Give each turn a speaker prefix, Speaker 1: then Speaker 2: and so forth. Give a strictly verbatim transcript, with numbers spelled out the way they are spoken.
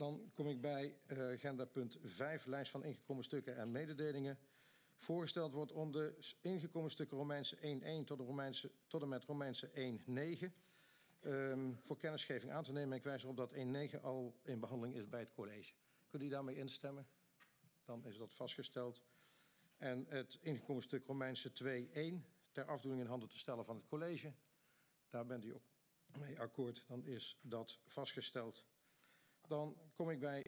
Speaker 1: Dan kom ik bij uh, agenda punt vijf, lijst van ingekomen stukken en mededelingen. Voorgesteld wordt om de ingekomen stukken Romeinse één punt één tot, de Romeinse, tot en met Romeinse één punt negen um, voor kennisgeving aan te nemen. Ik wijs erop dat één punt negen al in behandeling is bij het college. Kunt u daarmee instemmen? Dan is dat vastgesteld. En het ingekomen stuk Romeinse twee punt één ter afdoening in handen te stellen van het college. Daar bent u ook mee akkoord. Dan is dat vastgesteld. Dan kom ik bij